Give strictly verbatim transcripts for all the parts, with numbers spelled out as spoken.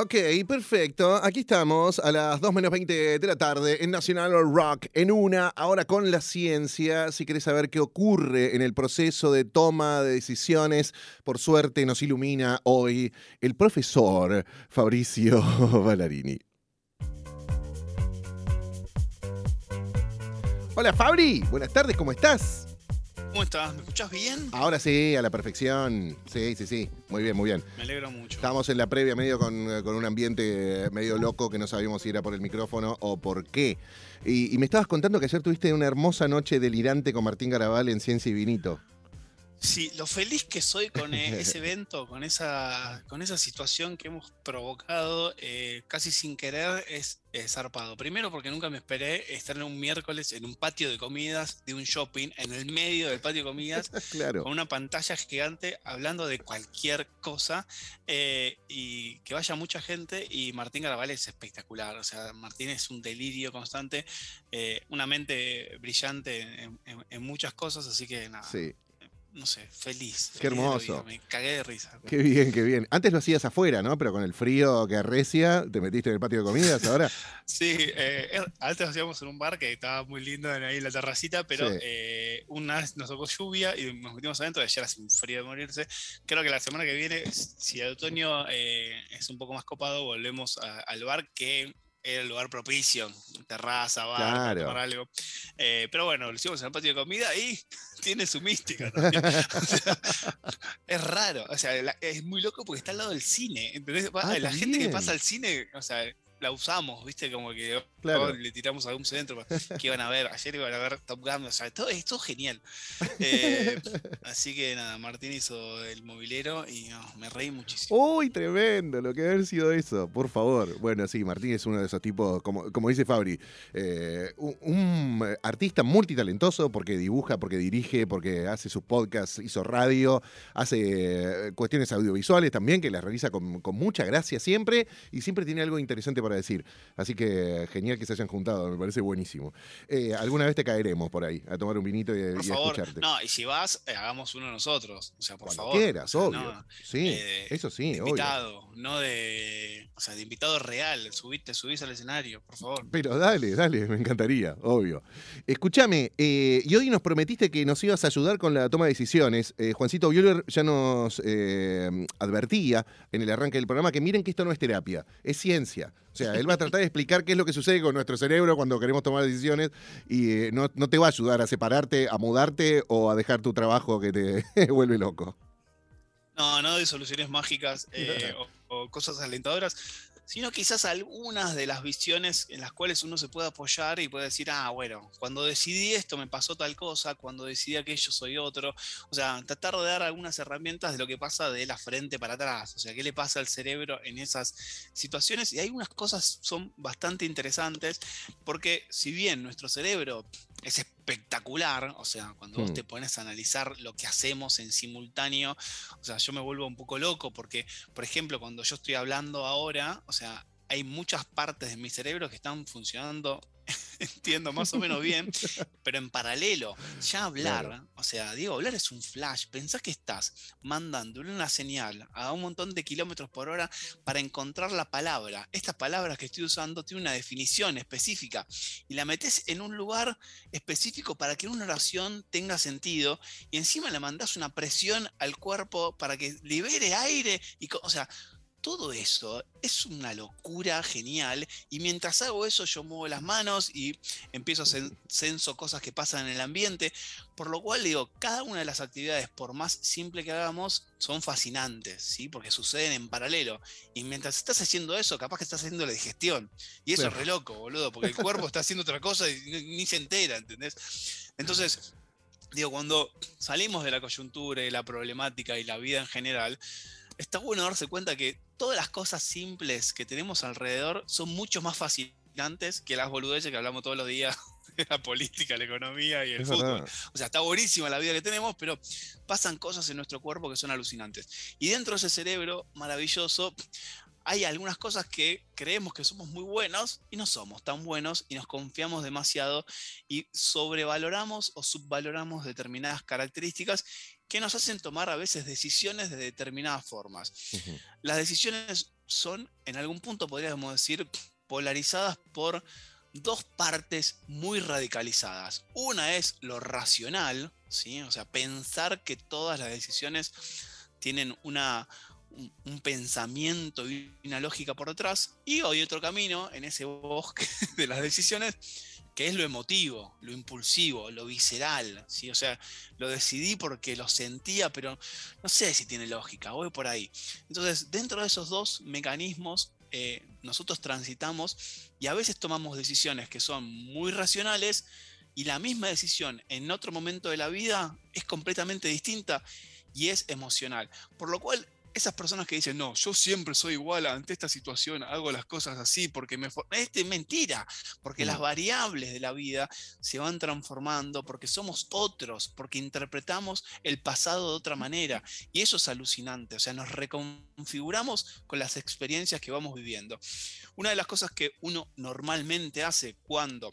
Ok, perfecto. Aquí estamos a las dos menos veinte de la tarde en Nacional Rock, en una, ahora con la ciencia. Si querés saber qué ocurre en el proceso de toma de decisiones, por suerte nos ilumina hoy el profesor Fabricio Ballarini. Hola Fabri, buenas tardes, ¿cómo estás? ¿Cómo estás? ¿Me escuchás bien? Ahora sí, a la perfección. Sí, sí, sí. Muy bien, muy bien. Me alegro mucho. Estábamos en la previa medio con, con un ambiente medio loco que no sabíamos si era por el micrófono o por qué. Y, y me estabas contando que ayer tuviste una hermosa noche delirante con Martín Garabal en Ciencia y Vinito. Sí, lo feliz que soy con eh, ese evento, con esa, con esa situación que hemos provocado eh, casi sin querer, es, es zarpado. Primero porque nunca me esperé estar en un miércoles en un patio de comidas de un shopping, en el medio del patio de comidas, Claro. con una pantalla gigante hablando de cualquier cosa eh, y que vaya mucha gente. Y Martín Garabal es espectacular, o sea, Martín es un delirio constante, eh, una mente brillante en, en- en muchas cosas, así que nada. Sí. No sé, feliz, Qué feliz de la vida, hermoso. me cagué de risa. Qué bien, qué bien. Antes lo hacías afuera, ¿no? Pero con el frío que arrecia, ¿te metiste en el patio de comidas ahora? Sí, eh, er- antes hacíamos en un bar que estaba muy lindo en ahí en la terracita, pero Sí. eh, una vez nos tocó lluvia y nos metimos adentro y ayer hace un frío de morirse. Creo que la semana que viene, si el otoño eh, es un poco más copado, volvemos a- al bar, que era el lugar propicio, terraza, bar, para tomar Claro. algo. Eh, pero bueno, lo hicimos en el patio de comida y tiene su mística también. O sea, es raro, o sea, la- es muy loco porque está al lado del cine, ¿entendés? Va- Ah, La gente que pasa también. al cine, o sea, la usamos, ¿viste? Como que oh, Claro. le tiramos algún centro que iban a ver, ayer iban a ver Top Gun, o sea, todo esto es genial. Eh, Así que nada, Martín hizo el mobilero y no, me reí muchísimo. Uy, tremendo, lo que debe haber sido eso, por favor. Bueno, sí, Martín es uno de esos tipos, como, como dice Fabri, eh, un, un artista multitalentoso porque dibuja, porque dirige, porque hace sus podcasts, hizo radio, hace eh, cuestiones audiovisuales también, que las realiza con, con mucha gracia siempre y siempre tiene algo interesante para decir. Así que genial que se hayan juntado, me parece buenísimo. Eh, alguna vez te caeremos por ahí a tomar un vinito y, Por y a favor, escucharte. no, y si vas, eh, hagamos uno nosotros, o sea, por Cuando favor, o quieras, sea, obvio. no, Sí, eh, eso de sí, obvio. invitado, no de, o sea, de invitado real, subite, subís al escenario, por favor. Pero dale, dale, me encantaría, obvio. Escúchame, eh, y hoy nos prometiste que nos ibas a ayudar con la toma de decisiones. Eh, Juancito Bühler ya nos eh, advertía en el arranque del programa que miren que esto no es terapia, es ciencia. O sea, él va a tratar de explicar qué es lo que sucede con nuestro cerebro cuando queremos tomar decisiones y eh, no, no te va a ayudar a separarte, a mudarte o a dejar tu trabajo que te vuelve loco. No, no de soluciones mágicas eh, o, o cosas alentadoras, sino quizás algunas de las visiones en las cuales uno se puede apoyar y puede decir, ah, bueno, cuando decidí esto me pasó tal cosa, cuando decidí aquello soy otro. O sea, tratar de dar algunas herramientas de lo que pasa de la frente para atrás, o sea, qué le pasa al cerebro en esas situaciones. Y algunas cosas son bastante interesantes, porque si bien nuestro cerebro es espectacular, o sea, cuando vos Hmm. te pones a analizar lo que hacemos en simultáneo, o sea, yo me vuelvo un poco loco porque, por ejemplo, cuando yo estoy hablando ahora, o sea, hay muchas partes de mi cerebro que están funcionando, entiendo más o menos bien, pero en paralelo, ya Claro. hablar, o sea, digo, hablar es un flash, pensás que estás mandando una señal a un montón de kilómetros por hora para encontrar la palabra. Estas palabras que estoy usando tienen una definición específica y la metes en un lugar específico para que una oración tenga sentido y encima le mandás una presión al cuerpo para que libere aire y, o sea, todo eso es una locura genial y mientras hago eso yo muevo las manos y empiezo a cen- censo cosas que pasan en el ambiente, por lo cual digo, cada una de las actividades, por más simple que hagamos, son fascinantes, ¿sí? Porque suceden en paralelo y mientras estás haciendo eso, capaz que estás haciendo la digestión y eso es Claro. re loco, boludo, porque el cuerpo está haciendo otra cosa y ni, ni se entera, ¿entendés? Entonces, digo, cuando salimos de la coyuntura y la problemática y la vida en general, está bueno darse cuenta que todas las cosas simples que tenemos alrededor son mucho más fascinantes que las boludeces que hablamos todos los días de la política, la economía y el Es fútbol. verdad. O sea, está buenísima la vida que tenemos, pero pasan cosas en nuestro cuerpo que son alucinantes. Y dentro de ese cerebro maravilloso hay algunas cosas que creemos que somos muy buenos y no somos tan buenos y nos confiamos demasiado y sobrevaloramos o subvaloramos determinadas características que nos hacen tomar a veces decisiones de determinadas formas. Ujú. Las decisiones son, en algún punto podríamos decir, polarizadas por dos partes muy radicalizadas. Una es lo racional, ¿sí? O sea, pensar que todas las decisiones tienen una, un, un pensamiento y una lógica por detrás. Y hay otro camino en ese bosque de las decisiones, que es lo emotivo, lo impulsivo, lo visceral, ¿sí? O sea, lo decidí porque lo sentía, pero no sé si tiene lógica, voy por ahí. Entonces, dentro de esos dos mecanismos, eh, nosotros transitamos y a veces tomamos decisiones que son muy racionales y la misma decisión en otro momento de la vida es completamente distinta y es emocional. Por lo cual, esas personas que dicen, no, yo siempre soy igual ante esta situación, hago las cosas así porque me... Este es mentira, porque Mm. las variables de la vida se van transformando, porque somos otros, porque interpretamos el pasado de otra manera. Y eso es alucinante, o sea, nos reconfiguramos con las experiencias que vamos viviendo. Una de las cosas que uno normalmente hace cuando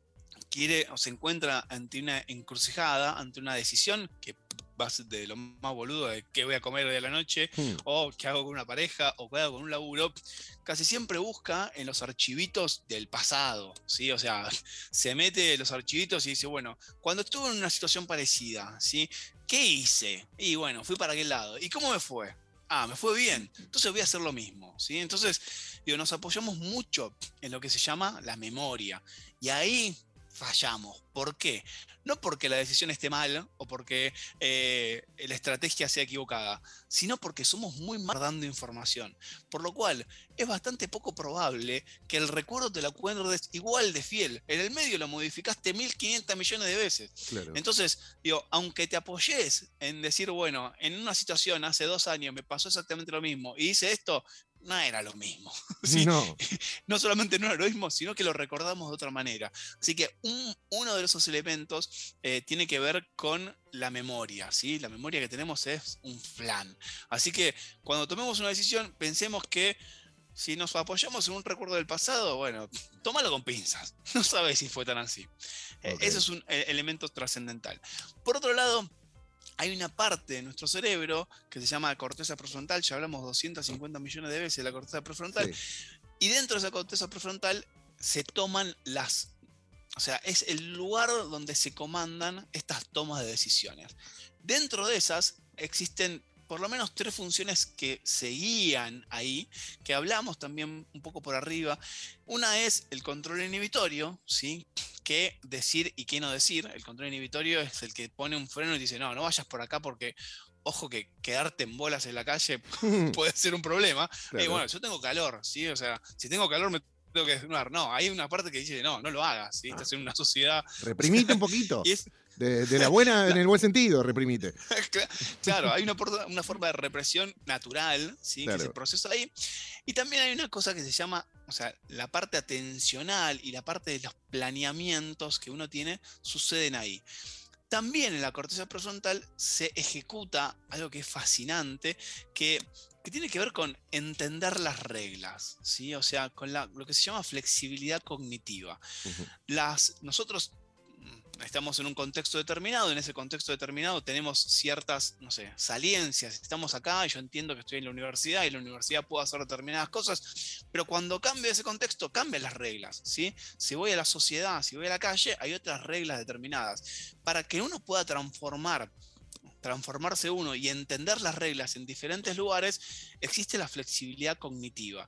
quiere o se encuentra ante una encrucijada, ante una decisión que va de lo más boludo de qué voy a comer hoy a la noche, Hmm. o qué hago con una pareja, o qué hago con un laburo, casi siempre busca en los archivitos del pasado, ¿sí? O sea, se mete en los archivitos y dice, bueno, cuando estuve en una situación parecida, ¿sí? ¿Qué hice? Y bueno, fui para aquel lado. ¿Y cómo me fue? Ah, me fue bien, entonces voy a hacer lo mismo, ¿sí? Entonces, digo, nos apoyamos mucho en lo que se llama la memoria. Y ahí fallamos. ¿Por qué? No porque la decisión esté mal o porque eh, la estrategia sea equivocada, sino porque somos muy mal dando información. Por lo cual, es bastante poco probable que el recuerdo te lo acuerdes igual de fiel. En el medio lo modificaste mil quinientos millones de veces. Claro. Entonces, digo, aunque te apoyes en decir, bueno, en una situación hace dos años me pasó exactamente lo mismo y hice esto, no era lo mismo. ¿Sí? No. No solamente no era lo mismo, sino que lo recordamos de otra manera. Así que un, uno de esos elementos eh, tiene que ver con la memoria, ¿sí? La memoria que tenemos es un flan. Así que cuando tomemos una decisión, pensemos que si nos apoyamos en un recuerdo del pasado, bueno, tómalo con pinzas. No sabes si fue tan así. Eh, Okay. Ese es un eh, elemento trascendental. Por otro lado, hay una parte de nuestro cerebro que se llama corteza prefrontal, ya hablamos doscientos cincuenta millones de veces de la corteza prefrontal, Sí. y dentro de esa corteza prefrontal se toman las... O sea, es el lugar donde se comandan estas tomas de decisiones. Dentro de esas existen por lo menos tres funciones que se guían ahí, que hablamos también un poco por arriba. Una es el control inhibitorio, ¿sí? Qué decir y qué no decir. El control inhibitorio es el que pone un freno y dice, no, no vayas por acá porque, ojo, que quedarte en bolas en la calle puede ser un problema. Claro. Eh, bueno, yo tengo calor, ¿sí? O sea, si tengo calor me tengo que desnudar. No, hay una parte que dice, no, no lo hagas, ¿sí? Estás en una sociedad... Reprimite un poquito. Y es, De, de la buena, la, en el buen sentido, reprimite. claro, hay una, una forma de represión natural, ¿sí? Claro. Que se procesa ahí. Y también hay una cosa que se llama, o sea, la parte atencional y la parte de los planeamientos que uno tiene suceden ahí. También en la corteza prefrontal se ejecuta algo que es fascinante, que, que tiene que ver con entender las reglas, ¿sí? O sea, con la, lo que se llama flexibilidad cognitiva. Uh-huh. Las, nosotros estamos en un contexto determinado, en ese contexto determinado tenemos ciertas, no sé, saliencias. Estamos acá y yo entiendo que estoy en la universidad y la universidad puede hacer determinadas cosas, pero cuando cambia ese contexto, cambian las reglas, ¿sí? Si voy a la sociedad, si voy a la calle, hay otras reglas determinadas. Para que uno pueda transformar transformarse uno y entender las reglas en diferentes lugares, existe la flexibilidad cognitiva.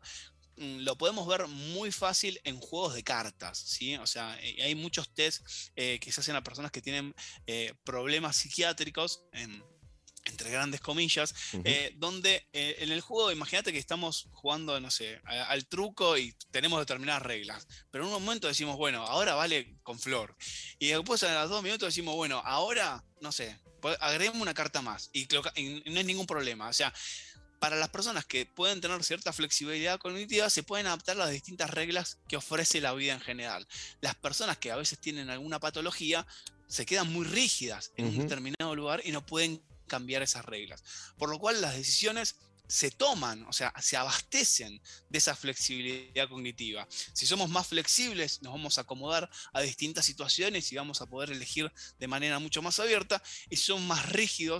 Lo podemos ver muy fácil en juegos de cartas, ¿sí? O sea, hay muchos test eh, que se hacen a personas que tienen eh, problemas psiquiátricos, en, entre grandes comillas, uh-huh. eh, donde eh, en el juego, imagínate que estamos jugando, no sé, a, al truco y tenemos determinadas reglas, pero en un momento decimos, bueno, ahora vale con flor, y después a los dos minutos decimos, bueno, ahora, no sé, agreguemos una carta más, y, y no hay ningún problema, o sea, para las personas que pueden tener cierta flexibilidad cognitiva, se pueden adaptar a las distintas reglas que ofrece la vida en general. Las personas que a veces tienen alguna patología se quedan muy rígidas en uh-huh. un determinado lugar y no pueden cambiar esas reglas. Por lo cual las decisiones se toman, o sea, se abastecen de esa flexibilidad cognitiva. Si somos más flexibles, nos vamos a acomodar a distintas situaciones y vamos a poder elegir de manera mucho más abierta. Y si somos más rígidos,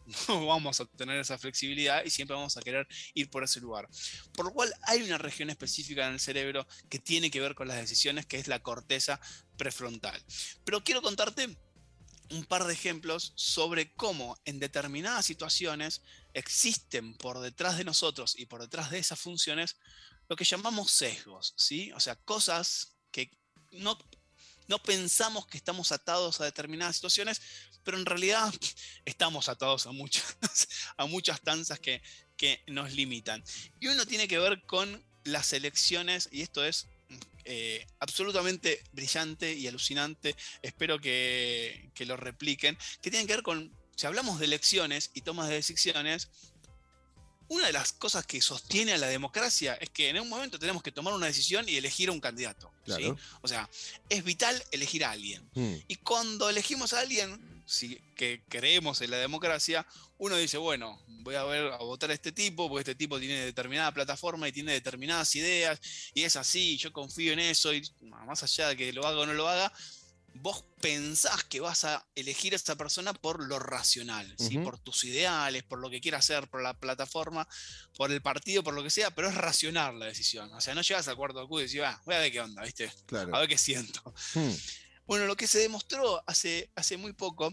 no vamos a tener esa flexibilidad y siempre vamos a querer ir por ese lugar. Por lo cual hay una región específica en el cerebro que tiene que ver con las decisiones, que es la corteza prefrontal. Pero quiero contarte un par de ejemplos sobre cómo en determinadas situaciones existen por detrás de nosotros y por detrás de esas funciones lo que llamamos sesgos, ¿sí? O sea, cosas que no, no pensamos que estamos atados a determinadas situaciones, pero en realidad estamos atados a muchas, a muchas tanzas que, que nos limitan. Y uno tiene que ver con las elecciones, y esto es eh, absolutamente brillante y alucinante, espero que, que lo repliquen, que tienen que ver con, si hablamos de elecciones y tomas de decisiones, una de las cosas que sostiene a la democracia es que en un momento tenemos que tomar una decisión y elegir a un candidato. Claro. ¿Sí? O sea, es vital elegir a alguien. Mm. Y cuando elegimos a alguien, si que creemos en la democracia, uno dice, bueno, voy a ver a votar a este tipo, porque este tipo tiene determinada plataforma y tiene determinadas ideas, y es así, yo confío en eso, y más allá de que lo haga o no lo haga, vos pensás que vas a elegir a esa persona por lo racional, ¿sí? Uh-huh. Por tus ideales, por lo que quiera hacer, por la plataforma, por el partido, por lo que sea, pero es racional la decisión. O sea, no llegas al cuarto de Q y decís, ah, voy a ver qué onda, ¿viste? Claro. A ver qué siento. Hmm. Bueno, lo que se demostró hace, hace muy poco,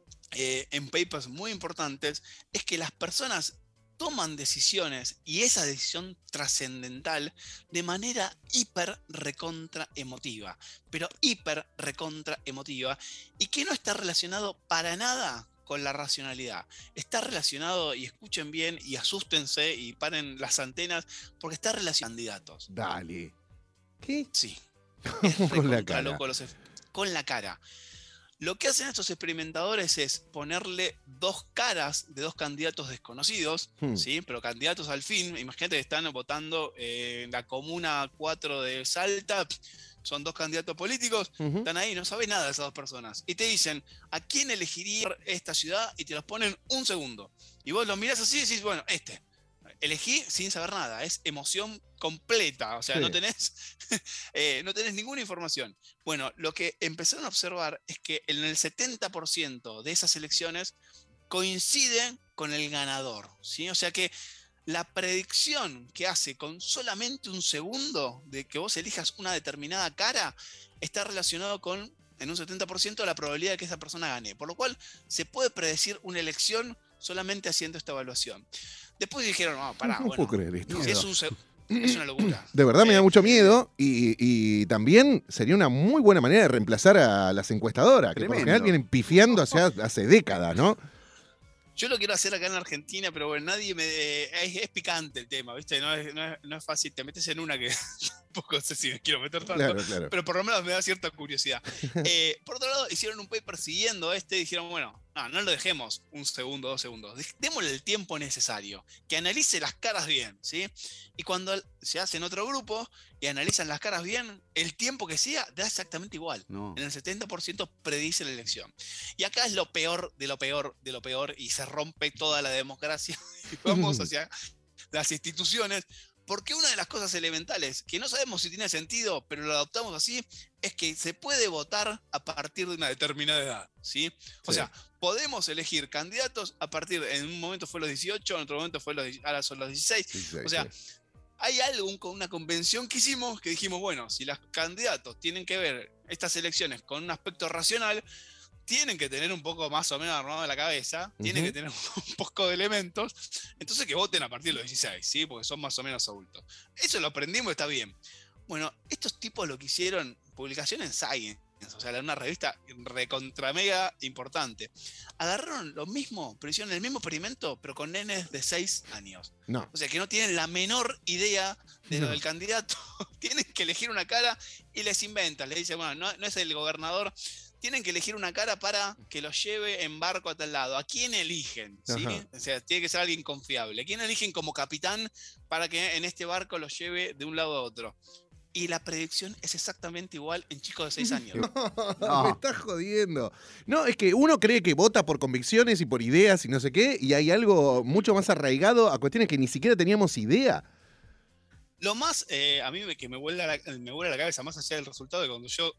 eh, en papers muy importantes, es que las personas toman decisiones y esa decisión trascendental de manera hiper recontra emotiva, pero hiper recontra emotiva, y que no está relacionado para nada con la racionalidad. Está relacionado, y escuchen bien y asústense y paren las antenas, porque está relacionado con candidatos. Dale. ¿Qué? Sí. Es Con la recontra cara. loco los ef- con la cara. Lo que hacen estos experimentadores es ponerle dos caras de dos candidatos desconocidos, Hmm. ¿sí? Pero candidatos al fin. Imagínate que están votando eh, en la comuna cuatro de Salta, son dos candidatos políticos, Uh-huh. están ahí, no sabes nada de esas dos personas. Y te dicen, ¿a quién elegiría esta ciudad? Y te los ponen un segundo. Y vos los mirás así y decís, bueno, este. Elegí sin saber nada, es emoción completa, o sea, Sí. no tenés, eh, no tenés ninguna información. Bueno, lo que empezaron a observar es que en el setenta por ciento de esas elecciones coinciden con el ganador, ¿sí? O sea que la predicción que hace con solamente un segundo de que vos elijas una determinada cara está relacionado con, en un setenta por ciento, la probabilidad de que esa persona gane. Por lo cual, se puede predecir una elección solamente haciendo esta evaluación. Después dijeron, no, pará, No bueno, puedo creer esto. si es, un se- es una locura. De verdad me Eh, da mucho miedo y, y también sería una muy buena manera de reemplazar a las encuestadoras, que por lo Tremendo. general vienen pifiando hace, hace décadas, ¿no? Yo lo quiero hacer acá en Argentina, pero bueno, nadie me... Es, es picante el tema, ¿viste? No es, no, es, no es fácil, te metes en una que tampoco sé si me quiero meter tanto, Claro, claro. pero por lo menos me da cierta curiosidad. Eh, por otro lado, hicieron un paper siguiendo a este y dijeron, bueno, no, no lo dejemos un segundo, dos segundos, dej- démosle el tiempo necesario, que analice las caras bien, ¿sí? Y cuando se hace en otro grupo y analizan las caras bien, el tiempo que sea da exactamente igual. No. En el setenta por ciento predice la elección. Y acá es lo peor de lo peor de lo peor y se rompe toda la democracia y vamos hacia las instituciones, porque una de las cosas elementales que no sabemos si tiene sentido, pero lo adoptamos así, es que se puede votar a partir de una determinada edad, ¿sí? O Sí. sea, podemos elegir candidatos a partir, en un momento fue los dieciocho, en otro momento fue los, ahora son los dieciséis. Sí, sí, O sea, sí. hay algo con una convención que hicimos que dijimos, bueno, si los candidatos tienen que ver estas elecciones con un aspecto racional, tienen que tener un poco más o menos armado en la cabeza, tienen Ujú. que tener un poco de elementos, entonces que voten a partir de los dieciséis, ¿sí? Porque son más o menos adultos. Eso lo aprendimos, está bien. Bueno, estos tipos lo que hicieron, publicación en Science, o sea, en una revista recontra mega importante. Agarraron lo mismo, pero hicieron el mismo experimento, pero con nenes de seis años. No. O sea, que no tienen la menor idea de lo No. del candidato. Tienen que elegir una cara y les inventan. Les dicen, bueno, no, no es el gobernador. Tienen que elegir una cara para que los lleve en barco a tal lado. ¿A quién eligen? ¿Sí? Ajá. O sea, tiene que ser alguien confiable. ¿A quién eligen como capitán para que en este barco los lleve de un lado a otro? Y la predicción es exactamente igual en chicos de seis años. No. Me estás jodiendo. No, es que uno cree que vota por convicciones y por ideas y no sé qué, y hay algo mucho más arraigado a cuestiones que ni siquiera teníamos idea. Lo más, eh, a mí me, que me vuela, la, me vuela la cabeza, más allá del resultado, de cuando yo,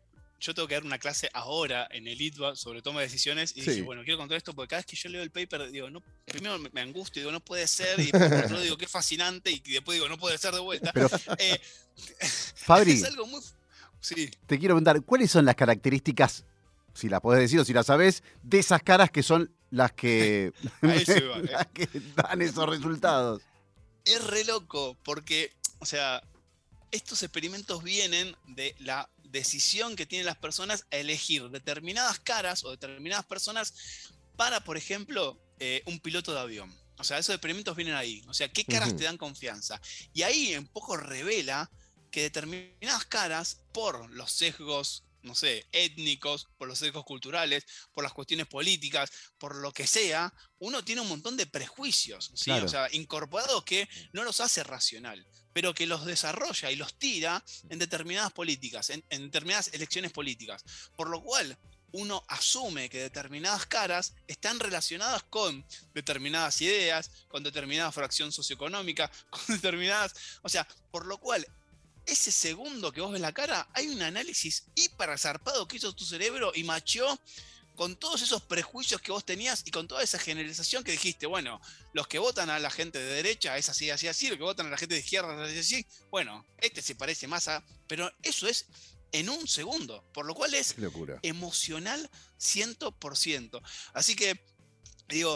yo tengo que dar una clase ahora en el I T B A sobre toma de decisiones y Sí. dije, bueno, quiero contar esto porque cada vez que yo leo el paper, digo, no, primero me, me angustio, digo, no puede ser, y después por otro lado digo, qué fascinante, y después digo, no puede ser de vuelta. Pero, Eh, Fabri, es algo muy... Sí. te quiero preguntar, ¿cuáles son las características, si las podés decir o si las sabés, de esas caras que son las que, A eso iba, eh. las que dan esos resultados? Es re loco porque, o sea, estos experimentos vienen de la decisión que tienen las personas a elegir determinadas caras o determinadas personas para, por ejemplo, eh, un piloto de avión. O sea, esos experimentos vienen ahí. O sea, ¿qué caras Ujú. te dan confianza? Y ahí un poco revela que determinadas caras, por los sesgos, no sé, étnicos, por los sesgos culturales, por las cuestiones políticas, por lo que sea, uno tiene un montón de prejuicios, ¿sí? Claro. O sea, incorporados que no los hace racional, pero que los desarrolla y los tira en determinadas políticas, en, en determinadas elecciones políticas. Por lo cual, uno asume que determinadas caras están relacionadas con determinadas ideas, con determinada fracción socioeconómica, con determinadas... O sea, por lo cual, ese segundo que vos ves la cara, hay un análisis hiper zarpado que hizo tu cerebro y macheó con todos esos prejuicios que vos tenías y con toda esa generalización que dijiste, bueno, los que votan a la gente de derecha es así, así, así, los que votan a la gente de izquierda es así, así, bueno, este se parece más a... Pero eso es en un segundo, por lo cual es Qué locura. emocional cien por ciento. Así que, digo,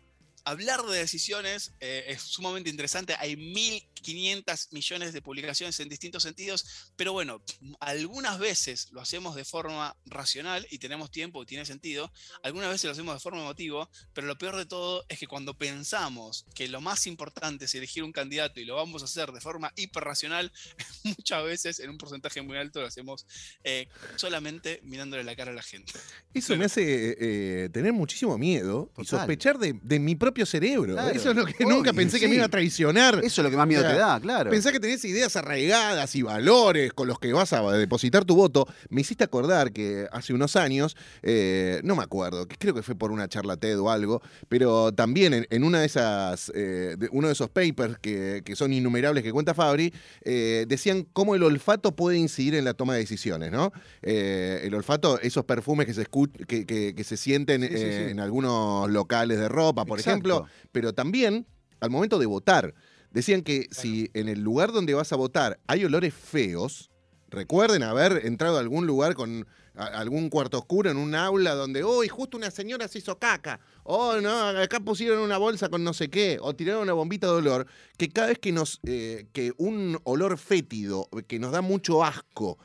hablar de decisiones eh, es sumamente interesante. Hay mil quinientos millones de publicaciones en distintos sentidos, pero bueno, algunas veces lo hacemos de forma racional y tenemos tiempo y tiene sentido. Algunas veces lo hacemos de forma emotiva, pero lo peor de todo es que cuando pensamos que lo más importante es elegir un candidato y lo vamos a hacer de forma hiperracional, muchas veces en un porcentaje muy alto lo hacemos eh, solamente mirándole la cara a la gente. Eso me hace eh, tener muchísimo miedo y Total. sospechar de, de mi propio cerebro. Claro. Eso es lo que Obvio, nunca pensé que sí. me iba a traicionar. Eso es lo que más miedo O sea, te da, claro. Pensá que tenés ideas arraigadas y valores con los que vas a depositar tu voto. Me hiciste acordar que hace unos años, eh, no me acuerdo, que creo que fue por una charla TED o algo, pero también en, en una de esas, eh, de, uno de esos papers que, que son innumerables que cuenta Fabri, eh, decían cómo el olfato puede incidir en la toma de decisiones, ¿no? Eh, el olfato, esos perfumes que se, escu- que, que, que se sienten Sí, sí, eh, sí. en algunos locales de ropa, por Exacto. ejemplo, pero también al momento de votar. Decían que si en el lugar donde vas a votar hay olores feos, recuerden haber entrado a algún lugar con a- algún cuarto oscuro en un aula donde, uy, justo una señora se hizo caca, oh, no, acá pusieron una bolsa con no sé qué, o tiraron una bombita de olor, que cada vez que nos, eh, que un olor fétido, que nos da mucho asco,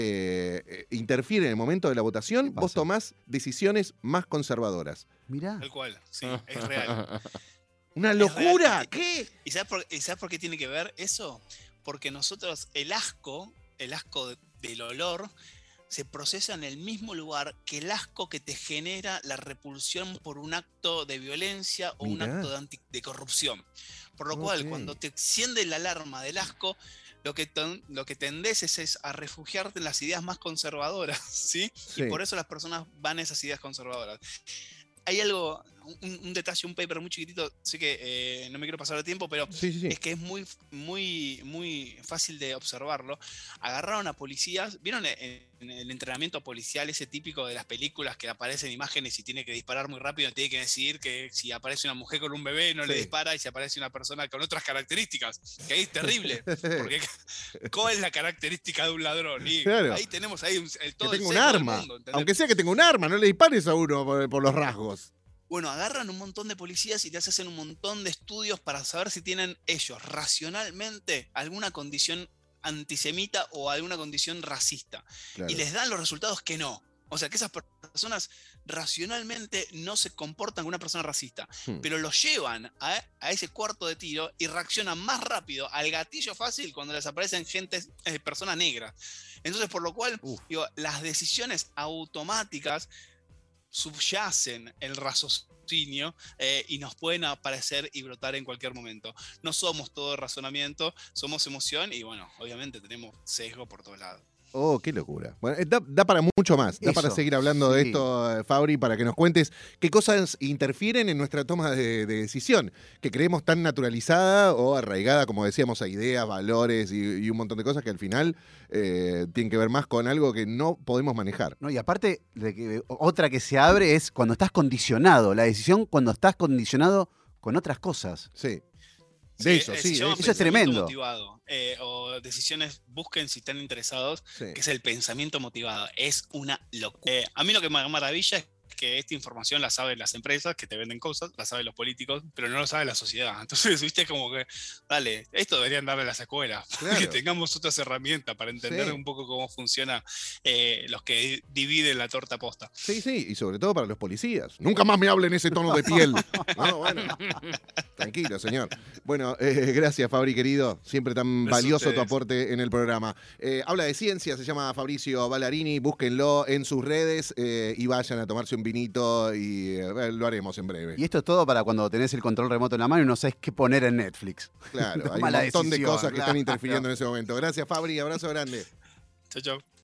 eh, eh, interfiere en el momento de la votación, ¿Qué vos pasa? tomás decisiones más conservadoras. Mirá. Tal cual, sí, es real. ¡Una Es locura! real. ¿Qué? ¿Y sabes, por, y sabes por qué tiene que ver eso? Porque nosotros, el asco, el asco de- del olor, se procesa en el mismo lugar que el asco que te genera la repulsión por un acto de violencia o un Mirá. acto de, anti- de corrupción. Por lo cual, Ok. cuando te enciende la alarma del asco, lo que, ten- lo que tendés es, es a refugiarte en las ideas más conservadoras, ¿sí? Sí. Y por eso las personas van a esas ideas conservadoras. Hay algo, un, un detalle, un paper muy chiquitito, sé que eh, no me quiero pasar de tiempo, pero Sí, sí, sí. es que es muy, muy, muy fácil de observarlo. Agarraron a policías, ¿vieron en, en el entrenamiento policial ese típico de las películas que aparecen imágenes y tiene que disparar muy rápido? Tiene que decidir que si aparece una mujer con un bebé no le Sí. dispara y si aparece una persona con otras características, que ahí es terrible, porque ¿cuál es la característica de un ladrón? Y Claro. ahí tenemos ahí un- el, Que todo el tenga un sesgo del arma. mundo, ¿entendés? Aunque sea que tenga un arma, no le dispares a uno por, por los rasgos. Bueno, agarran un montón de policías y les hacen un montón de estudios para saber si tienen ellos racionalmente alguna condición antisemita o alguna condición racista. Claro. Y les dan los resultados que no. O sea, que esas personas racionalmente no se comportan como una persona racista, Hmm. pero los llevan a, a ese cuarto de tiro y reaccionan más rápido al gatillo fácil cuando les aparecen gente, eh, personas negras. Entonces, por lo cual, Uf. digo, las decisiones automáticas subyacen el raciocinio eh, y nos pueden aparecer y brotar en cualquier momento. No somos todo razonamiento, somos emoción y bueno, obviamente tenemos sesgo por todos lados. Oh, qué locura. Bueno, eh, da, da para mucho más. Da Eso, para seguir hablando de sí. esto, eh, Fabri, para que nos cuentes qué cosas interfieren en nuestra toma de, de decisión, que creemos tan naturalizada o arraigada, como decíamos, a ideas, valores y, y un montón de cosas que al final eh, tienen que ver más con algo que no podemos manejar. No, y aparte, de que, otra que se abre es cuando estás condicionado. La decisión cuando estás condicionado con otras cosas. Sí. Sí, De eso, eh, sí. se de llama eso. Eso es pensamiento tremendo. motivado. eh, o decisiones, busquen si están interesados, Sí. que es el pensamiento motivado. Es una locura. Eh, a mí lo que me maravilla es que esta información la saben las empresas que te venden cosas, la saben los políticos, pero no lo sabe la sociedad. Entonces, viste, como que, dale, esto deberían darle a las escuelas, para que Claro. tengamos otras herramientas para entender Sí. un poco cómo funciona eh, los que dividen la torta posta. Sí, sí, y sobre todo para los policías. Nunca más me hablen ese tono de piel. No, bueno. Tranquilo, señor. Bueno, eh, gracias, Fabri, querido. Siempre tan Gracias a valioso tu ustedes. aporte en el programa. Eh, habla de ciencia, se llama Fabricio Ballarini. Búsquenlo en sus redes eh, y vayan a tomarse un vinito y eh, lo haremos en breve. Y esto es todo para cuando tenés el control remoto en la mano y no sabés qué poner en Netflix. Claro, hay un Toma la montón de decisión, cosas que están claro. interfiriendo en ese momento. Gracias, Fabri. Abrazo grande. Chau, chau.